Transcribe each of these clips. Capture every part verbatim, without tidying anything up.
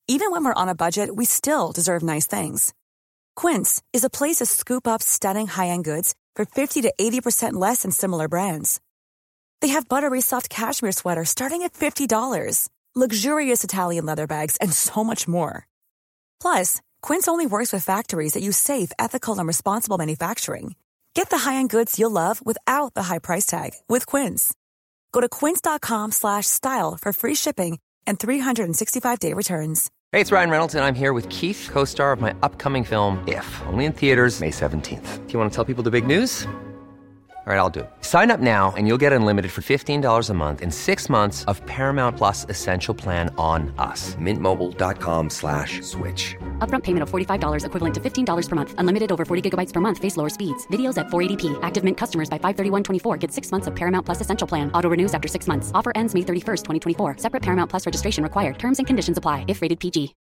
Even when we're on a budget, we still deserve nice things. Quince is a place to scoop up stunning high-end goods for fifty to eighty percent less than similar brands. They have buttery soft cashmere sweaters starting at fifty dollars, luxurious Italian leather bags, and so much more. Plus, Quince only works with factories that use safe, ethical, and responsible manufacturing. Get the high-end goods you'll love without the high price tag with Quince. Go to quince.com slash style for free shipping and three sixty-five day returns. Hey, it's Ryan Reynolds, and I'm here with Keith, co-star of my upcoming film, If, only in theaters May seventeenth. Do you want to tell people the big news? All right, I'll do it. Sign up now and you'll get unlimited for fifteen dollars a month and six months of Paramount Plus Essential Plan on us. Mintmobile.com slash switch. Upfront payment of forty-five dollars equivalent to fifteen dollars per month. Unlimited over forty gigabytes per month. Face lower speeds. Videos at four eighty p. Active Mint customers by five thirty-one twenty-four get six months of Paramount Plus Essential Plan. Auto renews after six months. Offer ends May thirty-first, twenty twenty-four. Separate Paramount Plus registration required. Terms and conditions apply if rated P G.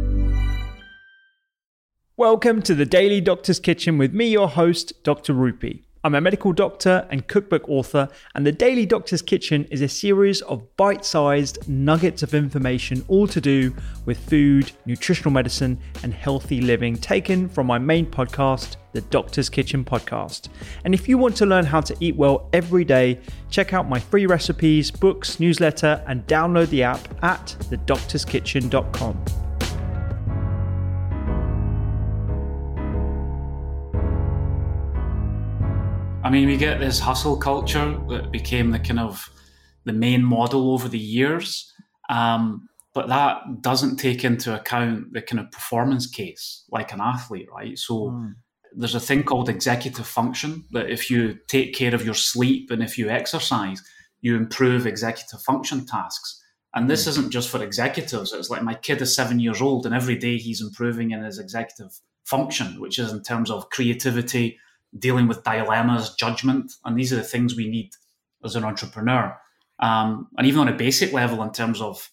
Welcome to the Daily Doctor's Kitchen with me, your host, Doctor Rupy. I'm a medical doctor and cookbook author, and the Daily Doctor's Kitchen is a series of bite-sized nuggets of information all to do with food, nutritional medicine, and healthy living, taken from my main podcast, the Doctor's Kitchen Podcast. And if you want to learn how to eat well every day, check out my free recipes, books, newsletter, and download the app at the doctors kitchen dot com. I mean, we get this hustle culture that became the kind of the main model over the years, um, but that doesn't take into account the kind of performance case like an athlete, right? So mm. there's a thing called executive function, that if you take care of your sleep and if you exercise, you improve executive function tasks. And this mm. isn't just for executives. It's like my kid is seven years old and every day he's improving in his executive function, which is in terms of creativity, dealing with dilemmas, judgment, and these are the things we need as an entrepreneur. Um, and even on a basic level, in terms of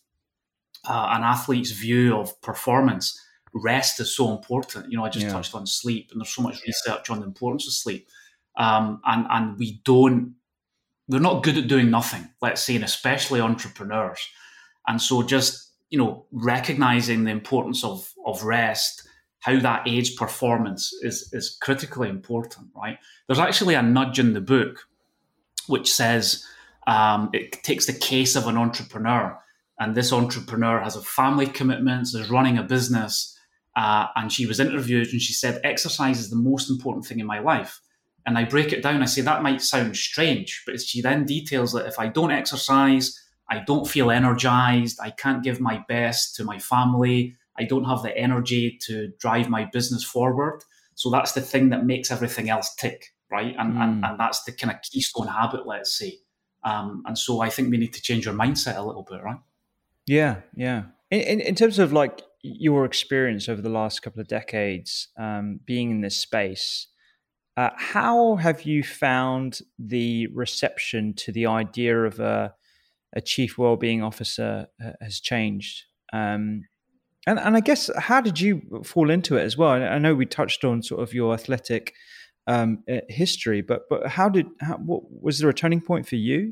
uh, an athlete's view of performance, rest is so important. You know, I just yeah. touched on sleep, and there's so much research on the importance of sleep. Um, and and we don't, we're not good at doing nothing, let's say, and especially entrepreneurs. And so just, you know, recognizing the importance of of rest, how that aids performance is, is critically important, right? There's actually a nudge in the book which says um, it takes the case of an entrepreneur, and this entrepreneur has a family commitments, is running a business, uh, and she was interviewed and she said, exercise is the most important thing in my life. And I break it down, I say that might sound strange, but she then details that if I don't exercise, I don't feel energized, I can't give my best to my family, I don't have the energy to drive my business forward. So that's the thing that makes everything else tick, right? And mm. and, and that's the kind of keystone habit, let's say. Um, and so I think we need to change our mindset a little bit, right? Yeah, yeah. In, in, in terms of like your experience over the last couple of decades um, being in this space, uh, how have you found the reception to the idea of a, a chief wellbeing officer uh, has changed? Um And and I guess, how did you fall into it as well? I know we touched on sort of your athletic um, history, but but how did how, what, was there a turning point for you?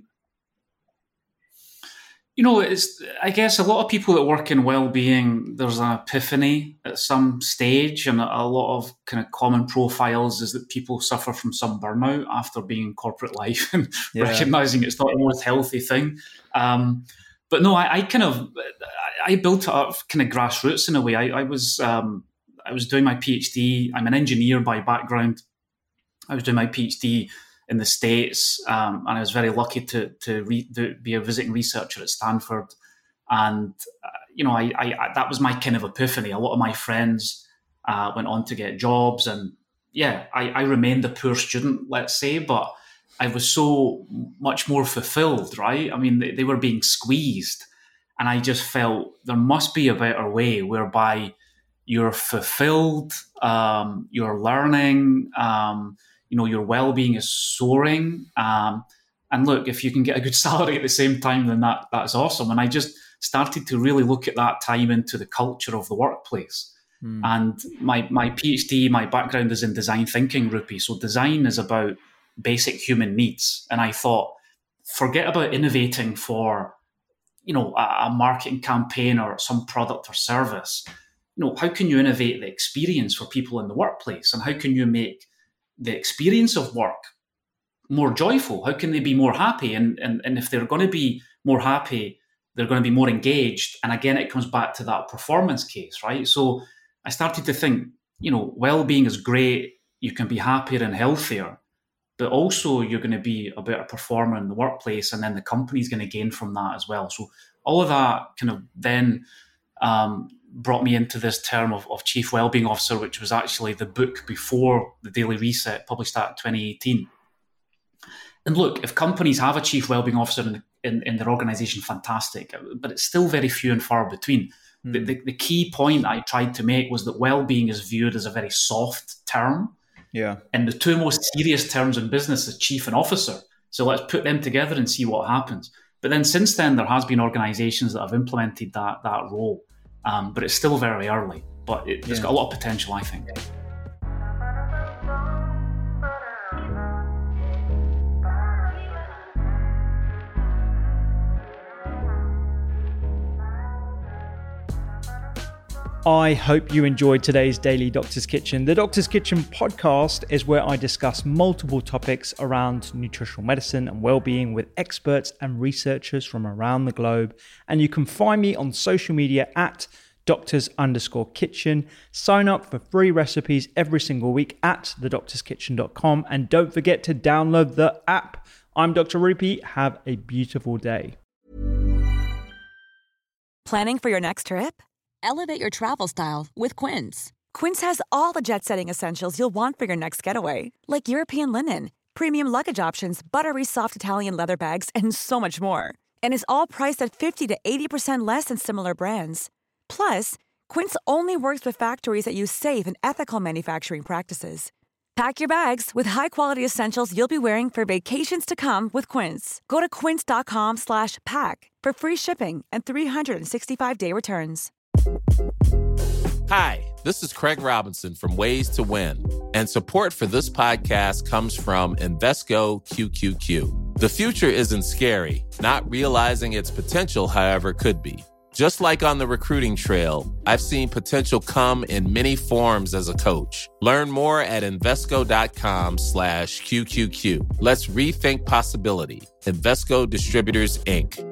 You know, it's I guess a lot of people that work in well-being, there's an epiphany at some stage, and a lot of kind of common profiles is that people suffer from some burnout after being in corporate life and yeah. recognizing it's not the most healthy thing. Um, but no, I, I kind of. I built it up kind of grassroots in a way. I, I was um, I was doing my PhD. I'm an engineer by background. I was doing my PhD in the States, um, and I was very lucky to to, re- to be a visiting researcher at Stanford. And uh, you know, I, I, I that was my kind of epiphany. A lot of my friends uh, went on to get jobs, and yeah, I, I remained a poor student, let's say, but I was so much more fulfilled. Right? I mean, they, they were being squeezed. And I just felt there must be a better way whereby you're fulfilled, um, you're learning, um, you know, your well-being is soaring. Um, and look, if you can get a good salary at the same time, then that that's awesome. And I just started to really look at that time into the culture of the workplace. Mm. And my my PhD, my background is in design thinking, Rupy. So design is about basic human needs. And I thought, forget about innovating for you know, a, a marketing campaign or some product or service, you know, how can you innovate the experience for people in the workplace? And how can you make the experience of work more joyful? How can they be more happy? And, and, and if they're going to be more happy, they're going to be more engaged. And again, it comes back to that performance case, right? So I started to think, you know, well-being is great. You can be happier and healthier, but also you're going to be a better performer in the workplace, and then the company's going to gain from that as well. So all of that kind of then um, brought me into this term of, of Chief Wellbeing Officer, which was actually the book before the Daily Reset, published that in twenty eighteen. And look, if companies have a Chief Wellbeing Officer in, in, in their organization, fantastic, but it's still very few and far between. Mm. The, the, the key point I tried to make was that well-being is viewed as a very soft term. Yeah. And the two most serious terms in business is chief and officer. So let's put them together and see what happens. But then since then, there has been organizations that have implemented that that role. Um, but it's still very early. But it, it's yeah. got a lot of potential, I think. I hope you enjoyed today's Daily Doctor's Kitchen. The Doctor's Kitchen podcast is where I discuss multiple topics around nutritional medicine and well-being with experts and researchers from around the globe. And you can find me on social media at doctors underscore kitchen. Sign up for free recipes every single week at the doctors kitchen dot com. And don't forget to download the app. I'm Doctor Rupy. Have a beautiful day. Planning for your next trip? Elevate your travel style with Quince. Quince has all the jet-setting essentials you'll want for your next getaway, like European linen, premium luggage options, buttery soft Italian leather bags, and so much more. And is all priced at fifty to eighty percent less than similar brands. Plus, Quince only works with factories that use safe and ethical manufacturing practices. Pack your bags with high-quality essentials you'll be wearing for vacations to come with Quince. Go to quince.com slash pack for free shipping and three sixty-five day returns. Hi, this is Craig Robinson from Ways to Win, and support for this podcast comes from Invesco Q Q Q. The future isn't scary. Not realizing its potential, however, could be. Just like on the recruiting trail, I've seen potential come in many forms as a coach. Learn more at Invesco.com slash QQQ. Let's rethink possibility. Invesco Distributors, Incorporated.